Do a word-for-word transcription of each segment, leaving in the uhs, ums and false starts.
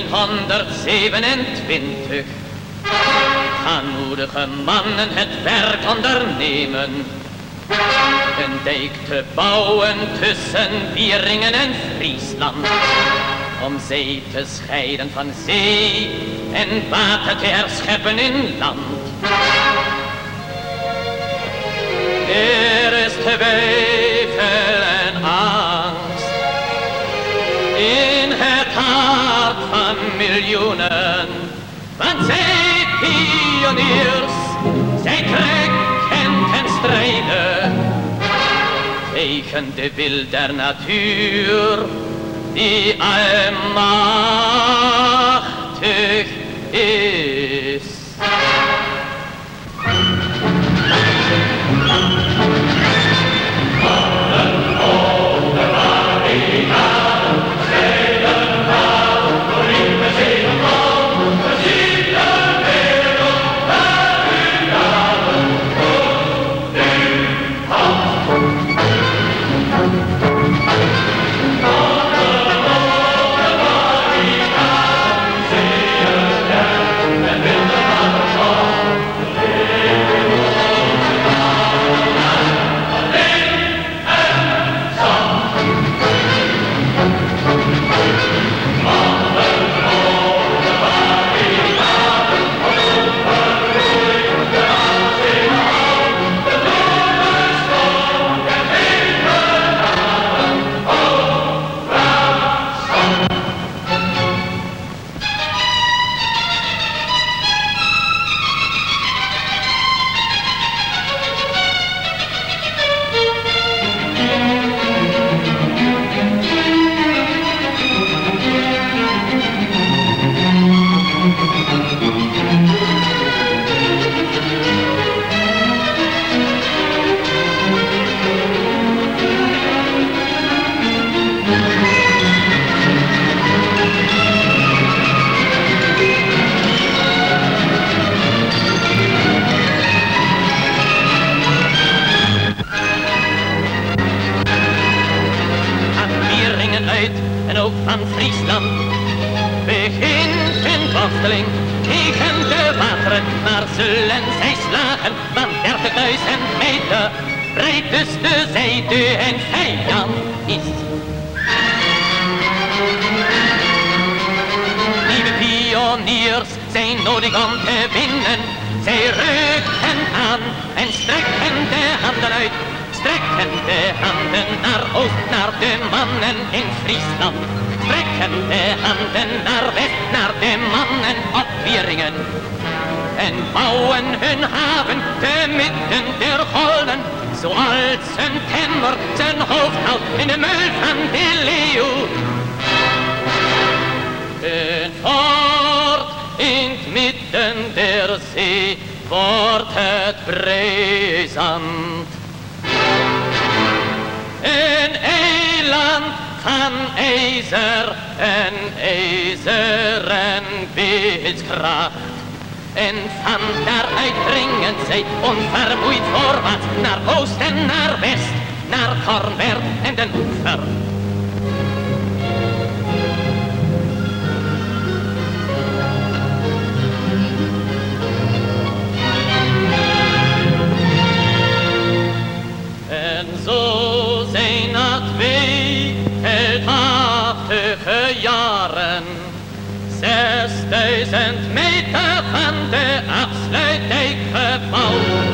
zeventienhonderdzevenentwintig gaan moedige mannen het werk ondernemen. Een dijk te bouwen tussen Wieringen en Friesland, om zee te scheiden van zee en water te herscheppen in land. Er is twijfel en angst in het hart van miljoenen, want zij pioniers, zij trekken ten strijde tegen de wil der natuur, die almachtig is. En ook van Friesland begint een worsteling tegen de wateren, maar zullen zij slagen van dertigduizend meter breed, dus de zijde en vijand is. Nieuwe pioniers zijn nodig om te winnen, zij rukken aan en strekken de handen uit. Strekken de handen naar oost, naar de mannen in Friesland. Strekken de handen naar west, naar de mannen op Wieringen. En bouwen hun haven te midden der golven, zoals een timmer zijn hoofd houdt in de muil van de leeuw. Een fort in het midden der zee wordt het brisant. Een eiland van ijzer en ijzeren beeldskracht. En van daaruit dringen zij onvermoeid voorwaarts naar oost en naar west, naar Kornwerk en den Oever. En zo zijn na twee heldhaftige jaren zesduizend meter van de afsluitdijk gebouwd.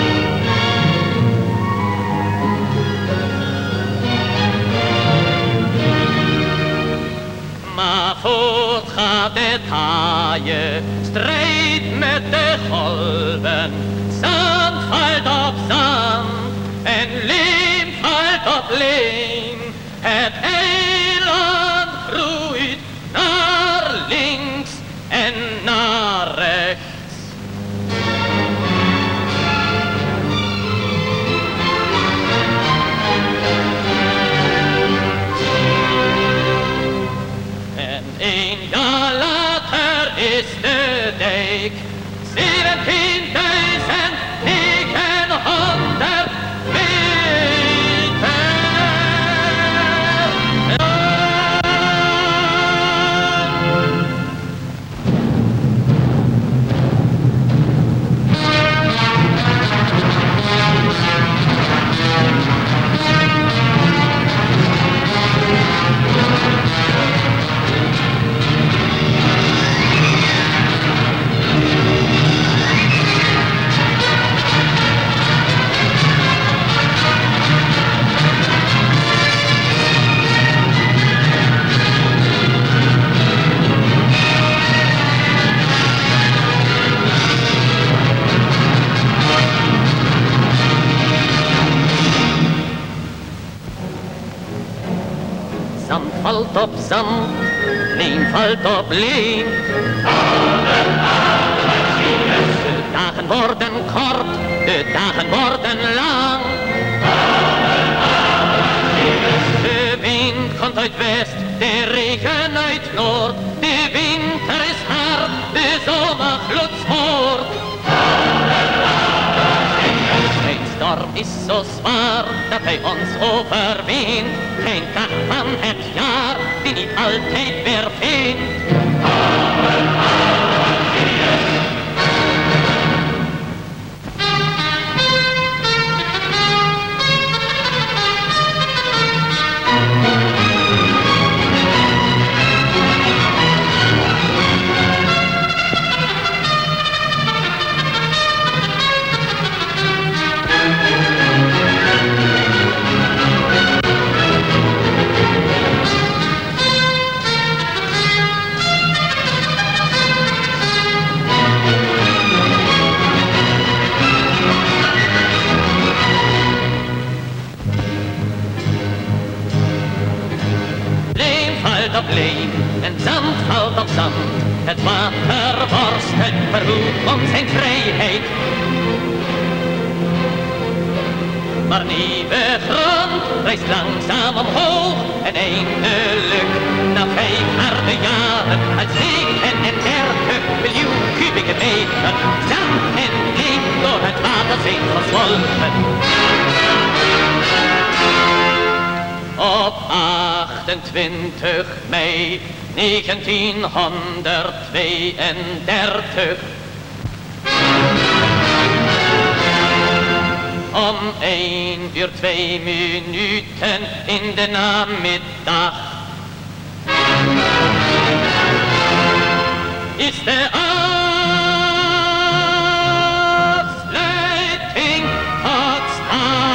Maar voort gaat het haaien, strijd met de golven, zand valt op zand en leem valt op leem. Het eiland groeit naar links en naar rechts. En een jaar later is de dijk zeventienduizend negenhonderd meter valt op zand, leen valt op leen. De dagen worden kort, de dagen worden lang. De wind komt uit west, de regen uit noord. De winter is hard, de zomer gloedsmoord. Geen storm is zo zwaar dat hij ons overwint. Geen dag van het jaar die niet altijd weer vindt. Op leen en zand valt op zand. Het water worstelt verwoed om zijn vrijheid. Maar nieuwe grond rijst langzaam omhoog. En eindelijk, na vijf harde jaren, uit zevenendertig miljoen kubieke meter zand en leen door het water zijn verzwolgen. Op achtentwintig mei negentienhonderdtweeëndertig om één uur twee minuten in de namiddag is de afsluiting tot stand.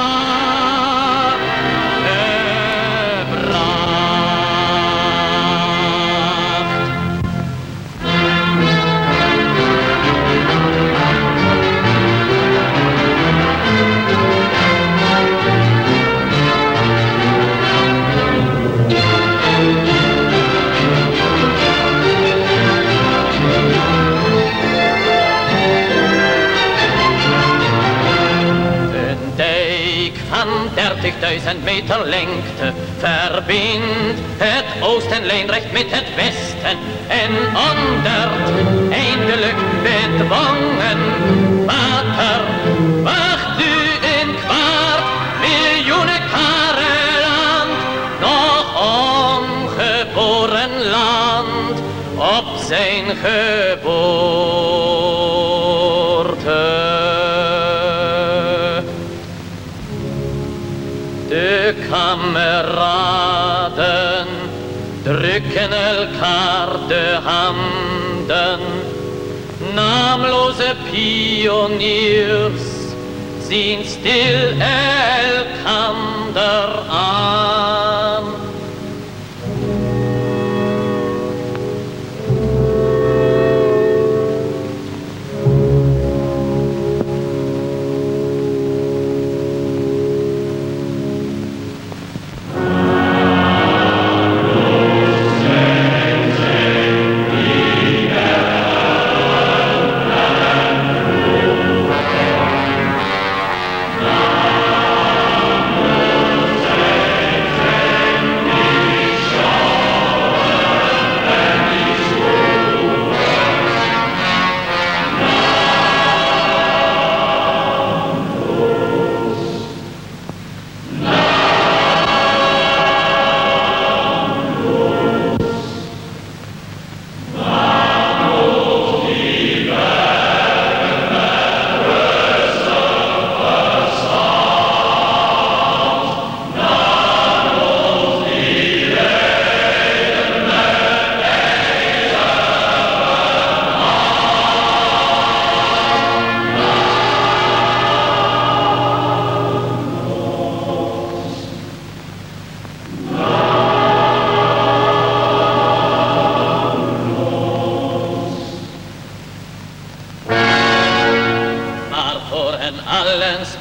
dertigduizend meter lengte verbindt het oostenlijnrecht met het westen en ondert eindelijk bedwongen water wacht nu een kwart miljoen hectare land, nog ongeboren land op zijn geboorte. De kameraden drukken elkaar de handen. Naamloze pioniers zien stil elkander aan.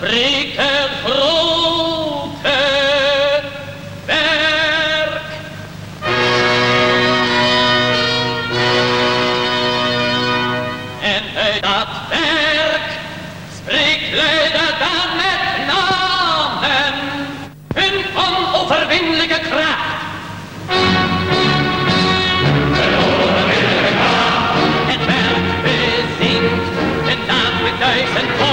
spreekt het grote werk duizend